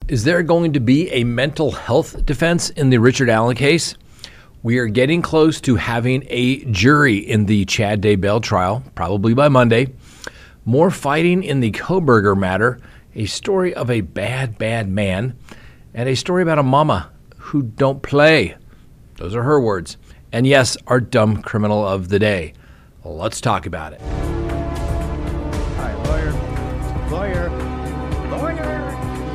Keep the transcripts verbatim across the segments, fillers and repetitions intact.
Is there going to be a mental health defense in the Richard Allen case? We are getting close to having a jury in the Chad Daybell trial, probably by Monday. More fighting in the Kohberger matter, a story of a bad, bad man, and a story about a mama who don't play. Those are her words. And yes, our dumb criminal of the day. Let's talk about it. Hi, lawyer. Lawyer. Lawyer.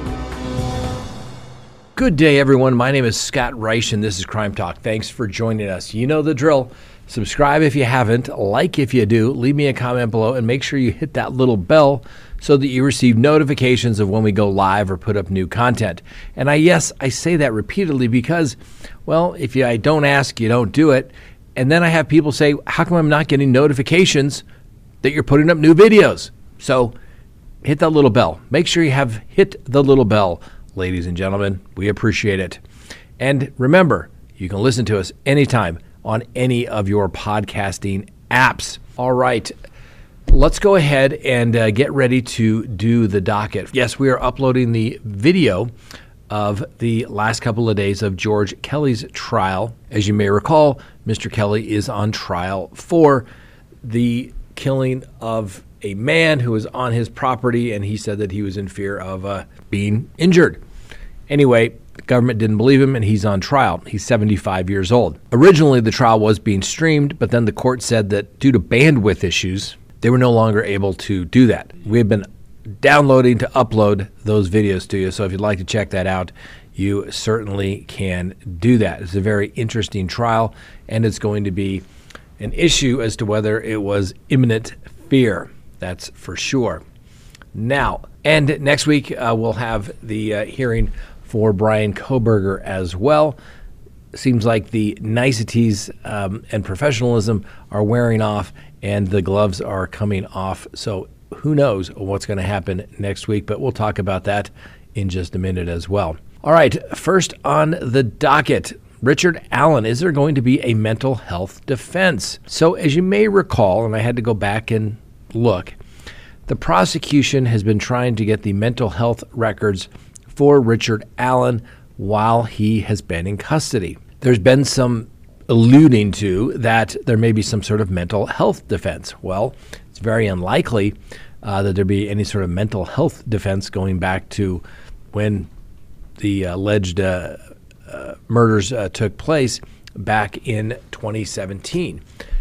Good day, everyone. My name is Scott Reich, and this is Crime Talk. Thanks for joining us. You know the drill. Subscribe if you haven't, like if you do, leave me a comment below, and make sure you hit that little bell so that you receive notifications of when we go live or put up new content. And I, yes, I say that repeatedly because, well, if you, I don't ask, you don't do it. And then I have people say, how come I'm not getting notifications that you're putting up new videos? So hit that little bell. Make sure you have hit the little bell, ladies and gentlemen. We appreciate it. And remember, you can listen to us anytime on any of your podcasting apps. All right, let's go ahead and uh, get ready to do the docket. Yes, we are uploading the video of the last couple of days of George Kelly's trial. As you may recall, Mister Kelly is on trial for the killing of a man who was on his property, and he said that he was in fear of uh, being injured. Anyway, the government didn't believe him, and he's on trial. He's seventy-five years old. Originally, the trial was being streamed, but then the court said that due to bandwidth issues, they were no longer able to do that. We have been downloading to upload those videos to you, so if you'd like to check that out, you certainly can do that. It's a very interesting trial, and it's going to be an issue as to whether it was imminent fear. That's for sure. Now, and next week, uh, we'll have the uh, hearing for Bryan Kohberger as well. Seems like the niceties um, and professionalism are wearing off and the gloves are coming off. So who knows what's going to happen next week, but we'll talk about that in just a minute as well. All right, first on the docket, Richard Allen. Is there going to be a mental health defense? So as you may recall, and I had to go back and look, the prosecution has been trying to get the mental health records for Richard Allen while he has been in custody. There's been some alluding to that there may be some sort of mental health defense. Well, it's very unlikely uh, that there be any sort of mental health defense going back to when the alleged uh, uh, murders uh, took place back in twenty seventeen.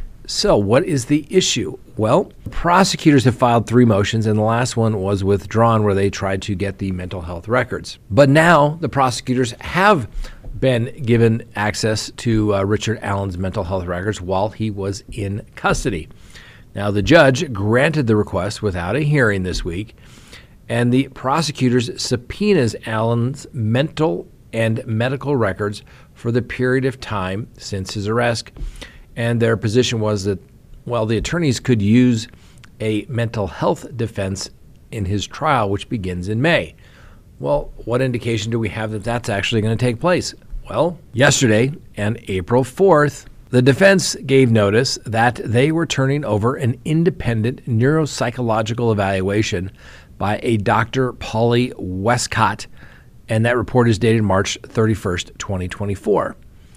So what is the issue? Well, prosecutors have filed three motions, and the last one was withdrawn where they tried to get the mental health records. But now the prosecutors have been given access to uh, Richard Allen's mental health records while he was in custody. Now, the judge granted the request without a hearing this week, and the prosecutors subpoenas Allen's mental and medical records for the period of time since his arrest. And their position was that, well, the attorneys could use a mental health defense in his trial, which begins in May. Well, what indication do we have that that's actually going to take place? Well, yesterday, and April fourth, the defense gave notice that they were turning over an independent neuropsychological evaluation by a Doctor Polly Westcott, and that report is dated March thirty-first, twenty twenty-four.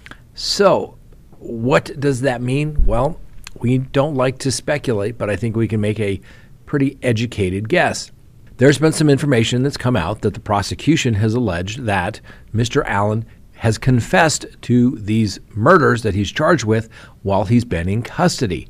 So, what does that mean? Well, we don't like to speculate, but I think we can make a pretty educated guess. There's been some information that's come out that the prosecution has alleged that Mister Allen has confessed to these murders that he's charged with while he's been in custody.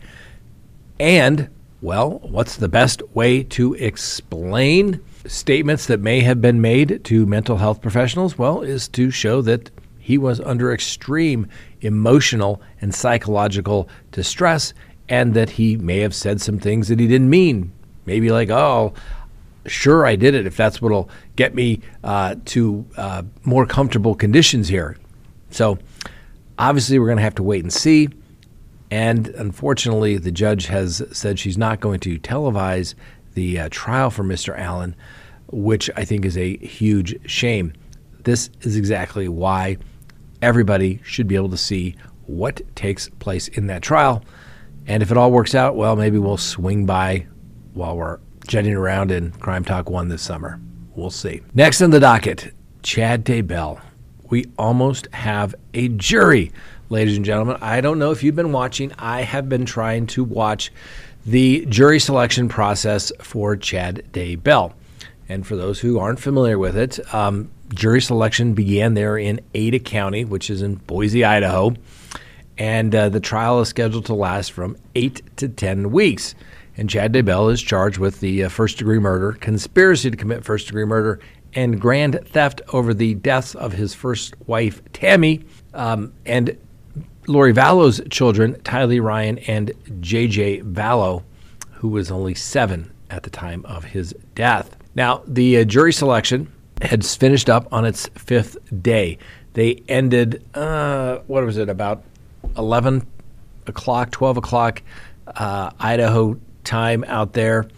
And, well, what's the best way to explain statements that may have been made to mental health professionals? Well, is to show that he was under extreme emotional and psychological distress, and that he may have said some things that he didn't mean. Maybe like, oh, sure, I did it if that's what'll get me uh, to uh, more comfortable conditions here. So obviously we're going to have to wait and see. And unfortunately, the judge has said she's not going to televise the uh, trial for Mister Allen, which I think is a huge shame. This is exactly why everybody should be able to see what takes place in that trial. And if it all works out, well, maybe we'll swing by while we're jetting around in Crime Talk one this summer. We'll see. Next on the docket, Chad Daybell. We almost have a jury, ladies and gentlemen. I don't know if you've been watching. I have been trying to watch the jury selection process for Chad Daybell. And for those who aren't familiar with it, um, jury selection began there in Ada County, which is in Boise, Idaho. And uh, the trial is scheduled to last from eight to ten weeks. And Chad Daybell is charged with the uh, first-degree murder, conspiracy to commit first-degree murder, and grand theft over the deaths of his first wife, Tammy, um, and Lori Vallow's children, Tylee Ryan and J J Vallow, who was only seven at the time of his death. Now, the uh, jury selection had finished up on its fifth day. They ended, uh, what was it, about eleven o'clock, twelve o'clock uh, Idaho time out there.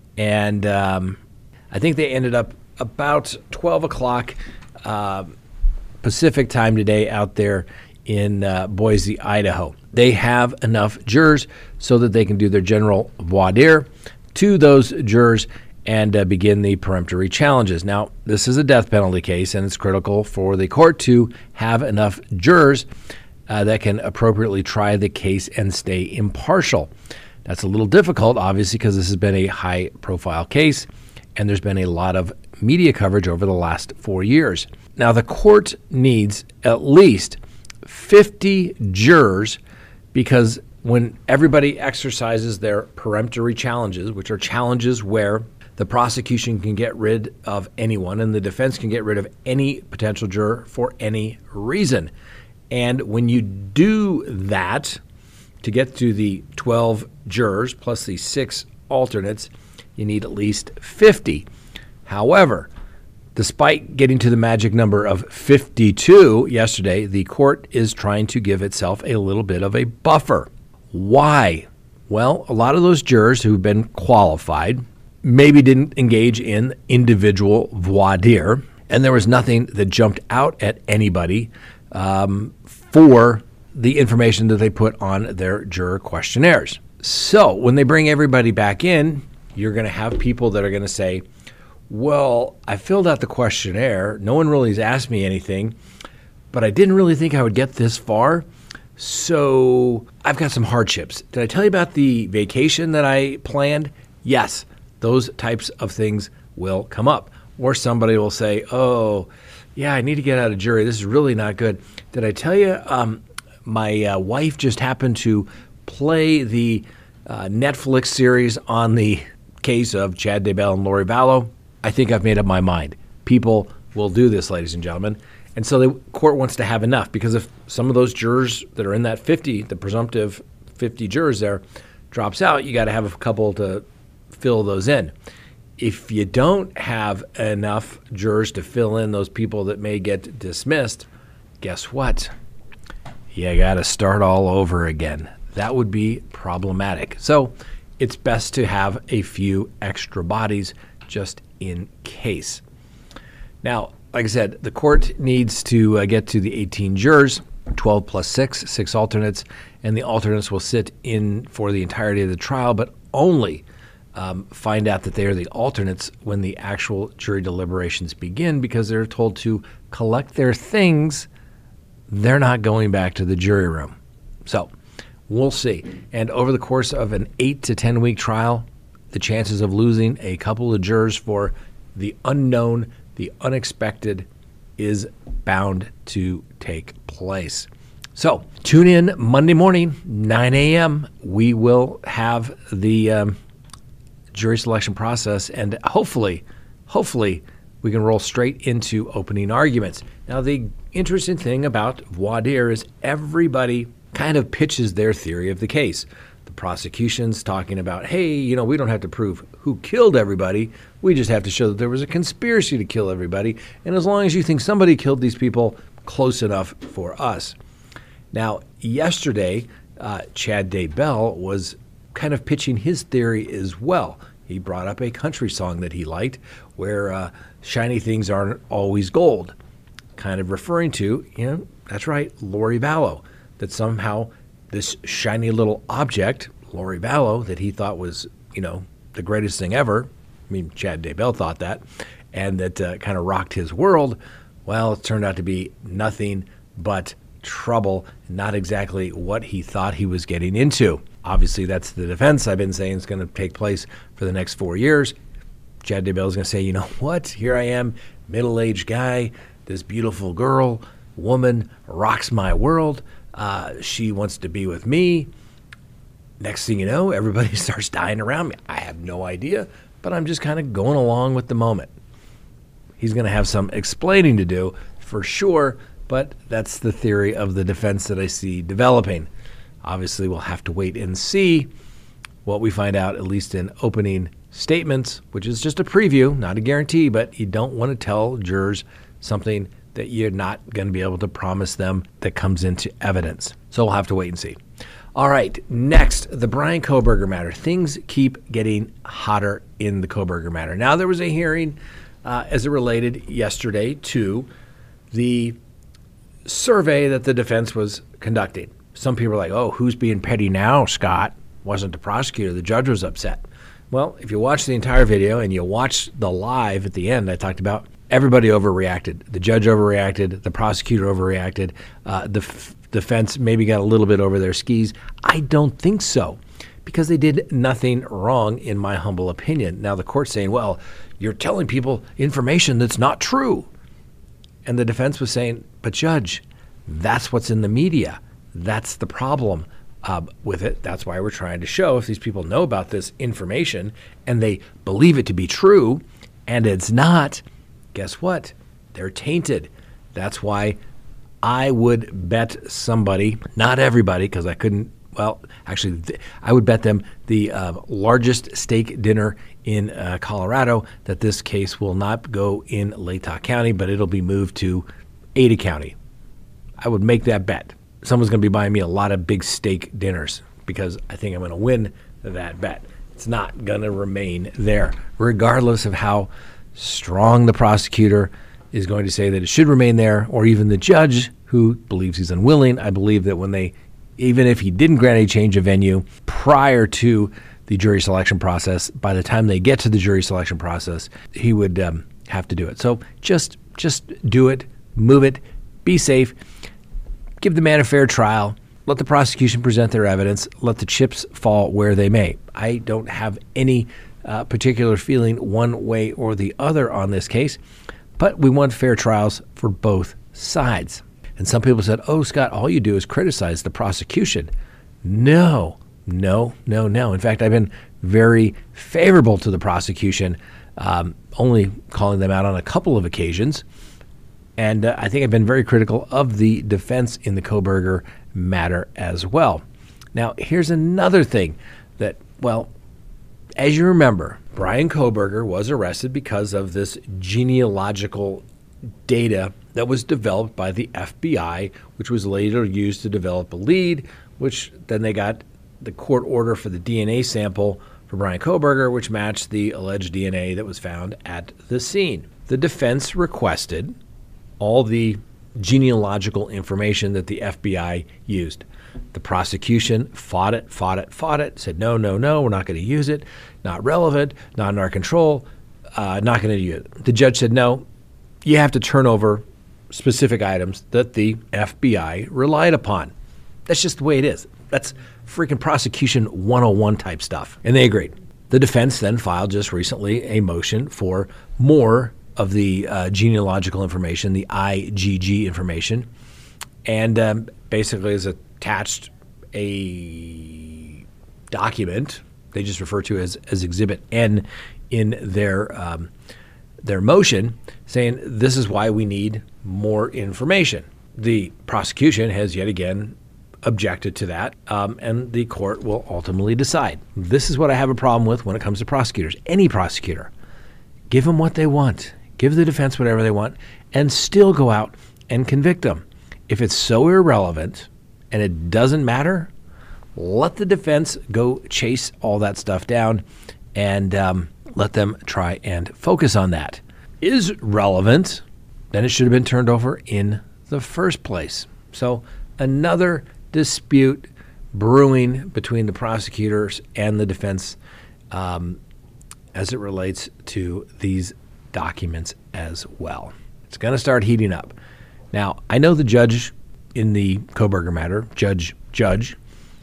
And um, I think they ended up about twelve o'clock uh, Pacific time today out there in uh, Boise, Idaho. They have enough jurors so that they can do their general voir dire to those jurors and uh, begin the peremptory challenges. Now, this is a death penalty case, and it's critical for the court to have enough jurors uh, that can appropriately try the case and stay impartial. That's a little difficult, obviously, because this has been a high-profile case, and there's been a lot of media coverage over the last four years. Now, the court needs at least fifty jurors because when everybody exercises their peremptory challenges, which are challenges where the prosecution can get rid of anyone and the defense can get rid of any potential juror for any reason. And when you do that, to get to the twelve jurors plus the six alternates, you need at least fifty. However, despite getting to the magic number of fifty-two yesterday, the court is trying to give itself a little bit of a buffer. Why? Well, a lot of those jurors who've been qualified maybe didn't engage in individual voir dire, and there was nothing that jumped out at anybody um, for the information that they put on their juror questionnaires. So when they bring everybody back in, you're going to have people that are going to say, well, I filled out the questionnaire. No one really has asked me anything, but I didn't really think I would get this far. So I've got some hardships. Did I tell you about the vacation that I planned? Yes, those types of things will come up. Or somebody will say, oh, yeah, I need to get out of jury. This is really not good. Did I tell you um, my uh, wife just happened to play the uh, Netflix series on the case of Chad Daybell and Lori Vallow? I think I've made up my mind. People will do this, ladies and gentlemen. And so the court wants to have enough because if some of those jurors that are in that fifty, the presumptive fifty jurors there, drops out, you got to have a couple to fill those in. If you don't have enough jurors to fill in those people that may get dismissed, guess what? You got to start all over again. That would be problematic. So it's best to have a few extra bodies just in case. Now, like I said, the court needs to uh, get to the eighteen jurors, twelve plus six, six alternates, and the alternates will sit in for the entirety of the trial, but only um, find out that they are the alternates when the actual jury deliberations begin because they're told to collect their things. They're not going back to the jury room. So we'll see. And over the course of an eight to ten week trial, the chances of losing a couple of jurors for the unknown, the unexpected, is bound to take place. So tune in Monday morning, nine a.m. We will have the um, jury selection process, and hopefully, hopefully, we can roll straight into opening arguments. Now, the interesting thing about voir dire is everybody kind of pitches their theory of the case. The prosecution's talking about, hey, you know, we don't have to prove who killed everybody. We just have to show that there was a conspiracy to kill everybody. And as long as you think somebody killed these people, close enough for us. Now, yesterday, uh, Chad Daybell was kind of pitching his theory as well. He brought up a country song that he liked where uh, shiny things aren't always gold, kind of referring to, you know, that's right, Lori Vallow, that somehow this shiny little object, Lori Vallow, that he thought was, you know, the greatest thing ever. I mean, Chad Daybell thought that, and that uh, kind of rocked his world. Well, it turned out to be nothing but trouble, not exactly what he thought he was getting into. Obviously, that's the defense I've been saying is going to take place for the next four years. Chad Daybell is going to say, you know what? Here I am, middle-aged guy, this beautiful girl, woman, rocks my world. Uh, she wants to be with me. Next thing you know, everybody starts dying around me. I have no idea, but I'm just kind of going along with the moment. He's going to have some explaining to do for sure, but that's the theory of the defense that I see developing. Obviously, we'll have to wait and see what we find out, at least in opening statements, which is just a preview, not a guarantee, but you don't want to tell jurors something that you're not going to be able to promise them that comes into evidence. So we'll have to wait and see. All right, next, the Bryan Kohberger matter. Things keep getting hotter in the Kohberger matter. Now, there was a hearing uh, as it related yesterday to the survey that the defense was conducting. Some people are like, oh, who's being petty now, Scott? Wasn't the prosecutor. The judge was upset. Well, if you watch the entire video and you watch the live at the end, I talked about everybody overreacted. The judge overreacted. The prosecutor overreacted. Uh, the f- defense maybe got a little bit over their skis. I don't think so, because they did nothing wrong, in my humble opinion. Now, the court's saying, well, you're telling people information that's not true. And the defense was saying, but judge, that's what's in the media. That's the problem uh, with it. That's why we're trying to show if these people know about this information and they believe it to be true and it's not, guess what? They're tainted. That's why I would bet somebody, not everybody, because I couldn't, well, actually, th- I would bet them the uh, largest steak dinner in uh, Colorado that this case will not go in Latah County, but it'll be moved to Ada County. I would make that bet. Someone's going to be buying me a lot of big steak dinners because I think I'm going to win that bet. It's not going to remain there, regardless of how strong the prosecutor is going to say that it should remain there, or even the judge who believes he's unwilling. I believe that when they, even if he didn't grant a change of venue prior to the jury selection process, by the time they get to the jury selection process, he would um, have to do it. So just just do it, move it, be safe. Give the man a fair trial. Let the prosecution present their evidence. Let the chips fall where they may. I don't have any uh, particular feeling one way or the other on this case, but we want fair trials for both sides. And some people said, oh, Scott, all you do is criticize the prosecution. No, no, no, no. In fact, I've been very favorable to the prosecution, um, only calling them out on a couple of occasions. And uh, I think I've been very critical of the defense in the Kohberger matter as well. Now, here's another thing that, well, as you remember, Bryan Kohberger was arrested because of this genealogical data that was developed by the F B I, which was later used to develop a lead, which then they got the court order for the D N A sample for Bryan Kohberger, which matched the alleged D N A that was found at the scene. The defense requested all the genealogical information that the F B I used. The prosecution fought it, fought it, fought it, said, no, no, no, we're not going to use it, not relevant, not in our control, uh, not going to use it. The judge said, no, you have to turn over specific items that the F B I relied upon. That's just the way it is. That's freaking prosecution one oh one type stuff. And they agreed. The defense then filed just recently a motion for more of the uh, genealogical information, the I G G information, and um, basically has attached a document they just refer to as, as Exhibit N in their um, their motion, saying this is why we need more information. The prosecution has yet again objected to that, um, and the court will ultimately decide. This is what I have a problem with when it comes to prosecutors. Any prosecutor, give them what they want. Give the defense whatever they want, and still go out and convict them. If it's so irrelevant and it doesn't matter, let the defense go chase all that stuff down and um, let them try and focus on that. Is relevant, then it should have been turned over in the first place. So another dispute brewing between the prosecutors and the defense um, as it relates to these documents as well. It's going to start heating up. Now, I know the judge in the Kohberger matter, Judge Judge,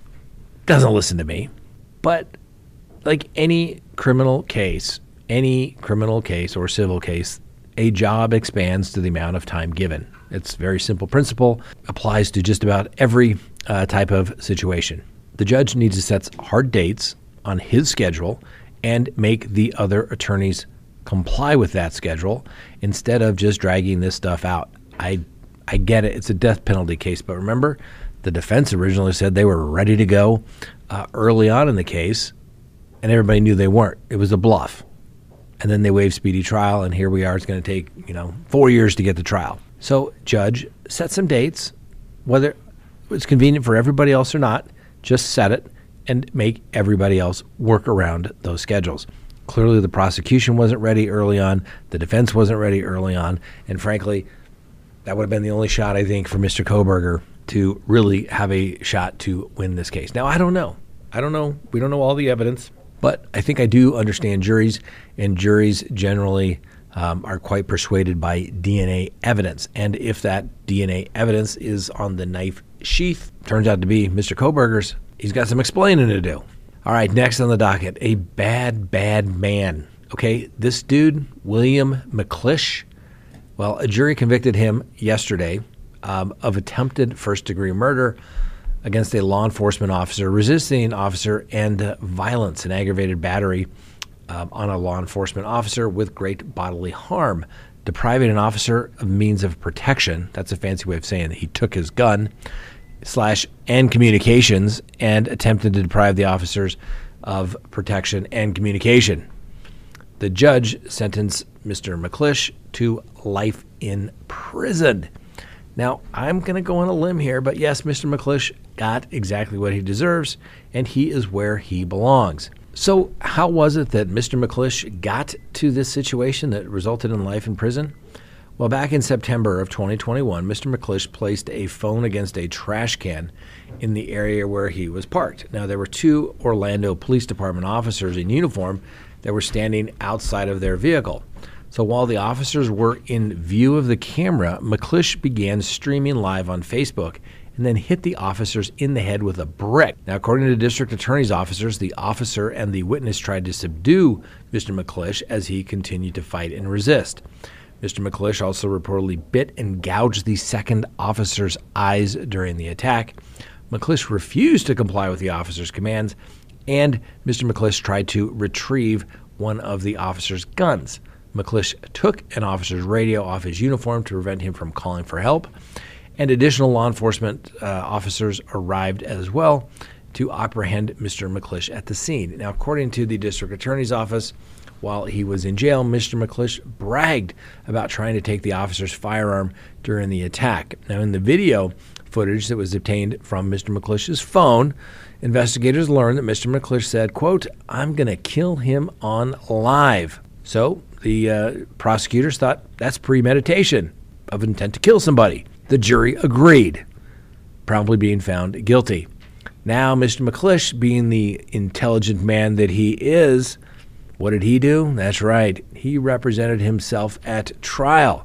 doesn't listen to me. But like any criminal case, any criminal case or civil case, a job expands to the amount of time given. It's a very simple principle, applies to just about every uh, type of situation. The judge needs to set hard dates on his schedule and make the other attorneys comply with that schedule instead of just dragging this stuff out. I I get it. It's a death penalty case. But remember, the defense originally said they were ready to go uh, early on in the case, and everybody knew they weren't. It was a bluff. And then they waived speedy trial, and here we are. It's going to take, you know, four years to get the trial. So, judge, set some dates, whether it's convenient for everybody else or not. Just set it and make everybody else work around those schedules. Clearly, the prosecution wasn't ready early on. The defense wasn't ready early on. And frankly, that would have been the only shot, I think, for Mister Kohberger to really have a shot to win this case. Now, I don't know. I don't know. We don't know all the evidence. But I think I do understand juries, and juries generally um, are quite persuaded by D N A evidence. And if that D N A evidence is on the knife sheath, turns out to be Mister Kohberger's, he's got some explaining to do. All right, next on the docket, a bad, bad man. Okay, this dude, William McClish, well, a jury convicted him yesterday um, of attempted first-degree murder against a law enforcement officer, resisting an officer, and uh, violence and aggravated battery um, on a law enforcement officer with great bodily harm, depriving an officer of means of protection. That's a fancy way of saying that he took his gun, slash, and communications, and attempted to deprive the officers of protection and communication. The judge sentenced Mister McClish to life in prison. Now, I'm going to go on a limb here, but yes, Mister McClish got exactly what he deserves, and he is where he belongs. So how was it that Mister McClish got to this situation that resulted in life in prison? Well, back in September of twenty twenty-one, Mister McClish placed a phone against a trash can in the area where he was parked. Now, there were two Orlando Police Department officers in uniform that were standing outside of their vehicle. So while the officers were in view of the camera, McClish began streaming live on Facebook and then hit the officers in the head with a brick. Now, according to district attorney's officers, the officer and the witness tried to subdue Mister McClish as he continued to fight and resist. Mister McClish also reportedly bit and gouged the second officer's eyes during the attack. McClish refused to comply with the officer's commands, and Mister McClish tried to retrieve one of the officer's guns. McClish took an officer's radio off his uniform to prevent him from calling for help, and additional law enforcement uh, officers arrived as well to apprehend Mister McClish at the scene. Now, according to the district attorney's office, while he was in jail, Mister McClish bragged about trying to take the officer's firearm during the attack. Now, in the video footage that was obtained from Mister McClish's phone, investigators learned that Mister McClish said, quote, "I'm going to kill him on live." So the uh, prosecutors thought that's premeditation of intent to kill somebody. The jury agreed, probably being found guilty. Now, Mister McClish, being the intelligent man that he is, what did he do? That's right. He represented himself at trial.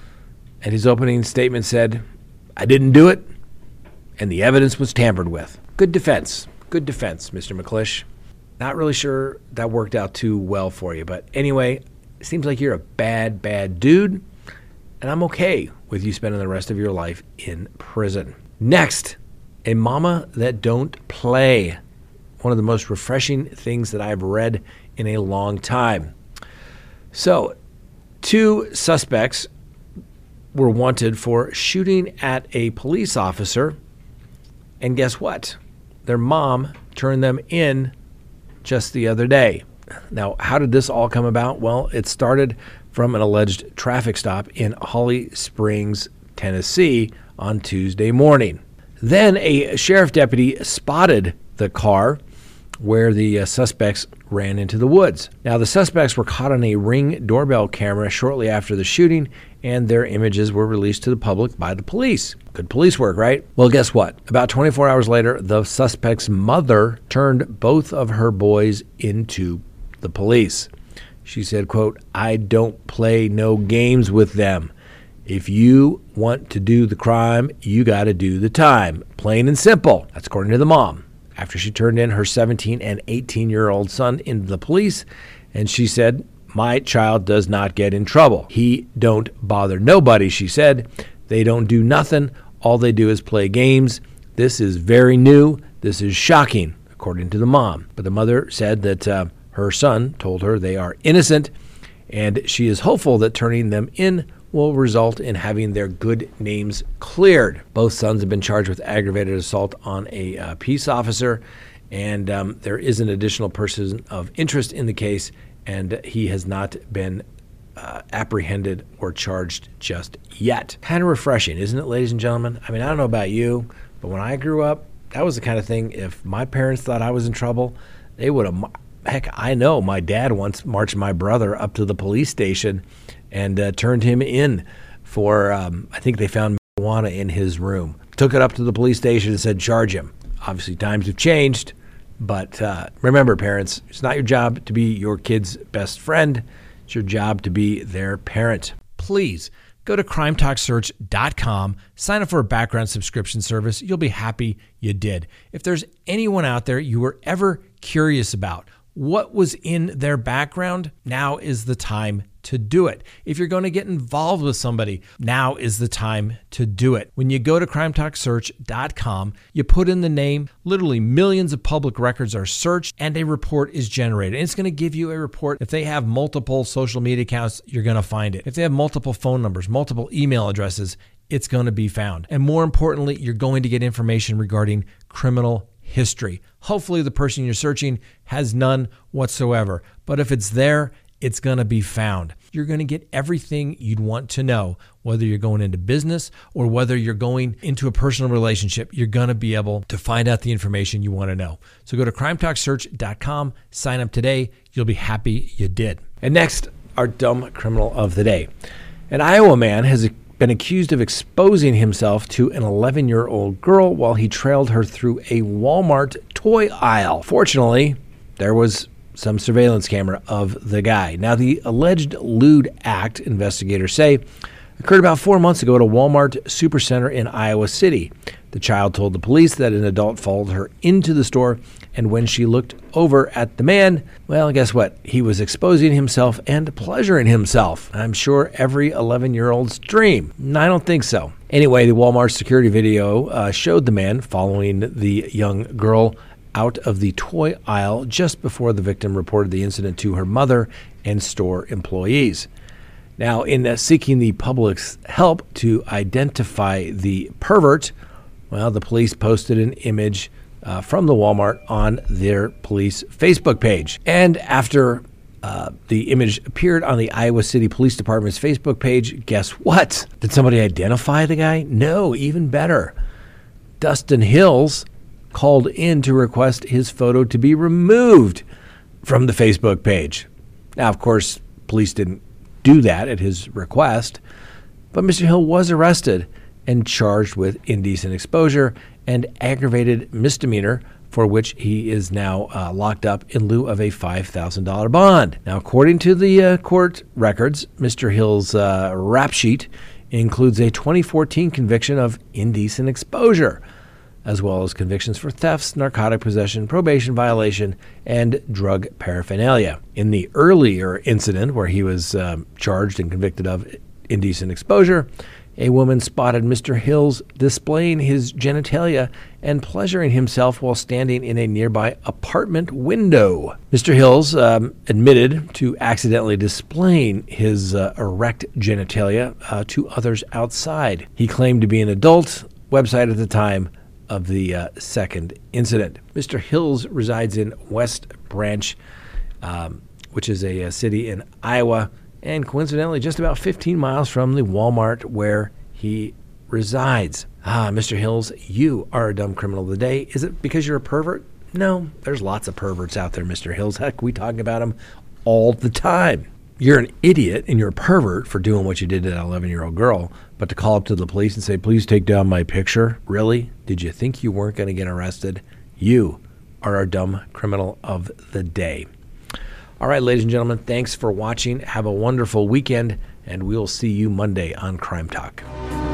And his opening statement said, "I didn't do it, and the evidence was tampered with." Good defense. Good defense, Mister McClish. Not really sure that worked out too well for you. But anyway, it seems like you're a bad, bad dude, and I'm okay with you spending the rest of your life in prison. Next, a mama that don't play. One of the most refreshing things that I've read in a long time. So, two suspects were wanted for shooting at a police officer, and guess what? Their mom turned them in just the other day. Now, how did this all come about? Well, it started from an alleged traffic stop in Holly Springs, Tennessee on Tuesday morning. Then a sheriff deputy spotted the car where the uh, suspects ran into the woods. Now, the suspects were caught on a Ring doorbell camera shortly after the shooting, and their images were released to the public by the police. Good police work, right? Well, guess what? About twenty-four hours later, the suspect's mother turned both of her boys into the police. She said, quote, "I don't play no games with them." If you want to do the crime, you got to do the time. Plain and simple. That's according to the mom. After she turned in her seventeen and eighteen-year-old son into the police, and she said, my child does not get in trouble. He don't bother nobody, she said. They don't do nothing. All they do is play games. This is very new. This is shocking, according to the mom. But the mother said that uh, her son told her they are innocent, and she is hopeful that turning them in will result in having their good names cleared. Both sons have been charged with aggravated assault on a uh, peace officer, and um, there is an additional person of interest in the case, and he has not been uh, apprehended or charged just yet. Kind of refreshing, isn't it, ladies and gentlemen? I mean, I don't know about you, but when I grew up, that was the kind of thing, if my parents thought I was in trouble, they would have, heck, I know my dad once marched my brother up to the police station and uh, turned him in for, um, I think they found marijuana in his room. Took it up to the police station and said, charge him. Obviously, times have changed, but uh, remember, parents, it's not your job to be your kid's best friend. It's your job to be their parent. Please go to crime talk search dot com, sign up for a background subscription service. You'll be happy you did. If there's anyone out there you were ever curious about what was in their background, now is the time to do it. If you're going to get involved with somebody, now is the time to do it. When you go to crime talk search dot com, you put in the name, literally millions of public records are searched, and a report is generated. And it's going to give you a report. If they have multiple social media accounts, you're going to find it. If they have multiple phone numbers, multiple email addresses, it's going to be found. And more importantly, you're going to get information regarding criminal history. Hopefully the person you're searching has none whatsoever. But if it's there, it's going to be found. You're going to get everything you'd want to know, whether you're going into business or whether you're going into a personal relationship. You're going to be able to find out the information you want to know. So go to crime talk search dot com, sign up today. You'll be happy you did. And next, our dumb criminal of the day. An Iowa man has been accused of exposing himself to an eleven-year-old girl while he trailed her through a Walmart toy aisle. Fortunately, there was some surveillance camera of the guy. Now, the alleged lewd act, investigators say, occurred about four months ago at a Walmart supercenter in Iowa City. The child told the police that an adult followed her into the store, and when she looked over at the man, well, guess what? He was exposing himself and pleasuring himself. I'm sure every eleven-year-old's dream. I don't think so. Anyway, the Walmart security video uh, showed the man following the young girl out of the toy aisle just before the victim reported the incident to her mother and store employees. Now, in uh, seeking the public's help to identify the pervert, well, the police posted an image uh, from the Walmart on their police Facebook page. And after uh, the image appeared on the Iowa City Police Department's Facebook page, guess what? Did somebody identify the guy? No, even better. Dustin Hills called in to request his photo to be removed from the Facebook page. Now, of course, police didn't do that at his request, but Mister Hill was arrested and charged with indecent exposure and aggravated misdemeanor, for which he is now uh, locked up in lieu of a five thousand dollars bond. Now, according to the uh, court records, Mister Hill's uh, rap sheet includes a twenty fourteen conviction of indecent exposure, as well as convictions for thefts, narcotic possession, probation violation, and drug paraphernalia. In the earlier incident where he was um, charged and convicted of indecent exposure, a woman spotted Mister Hills displaying his genitalia and pleasuring himself while standing in a nearby apartment window. Mister Hills um, admitted to accidentally displaying his uh, erect genitalia uh, to others outside. He claimed to be an adult. Website at the time of the uh, second incident. Mister Hills resides in West Branch, um, which is a, a city in Iowa, and coincidentally just about fifteen miles from the Walmart where he resides. Ah, Mister Hills, you are a dumb criminal of the day. Is it because you're a pervert? No, there's lots of perverts out there, Mister Hills. Heck, we talk about them all the time. You're an idiot and you're a pervert for doing what you did to that eleven-year-old girl, but to call up to the police and say, please take down my picture? Really? Did you think you weren't going to get arrested? You are our dumb criminal of the day. All right, ladies and gentlemen, thanks for watching. Have a wonderful weekend, and we'll see you Monday on Crime Talk.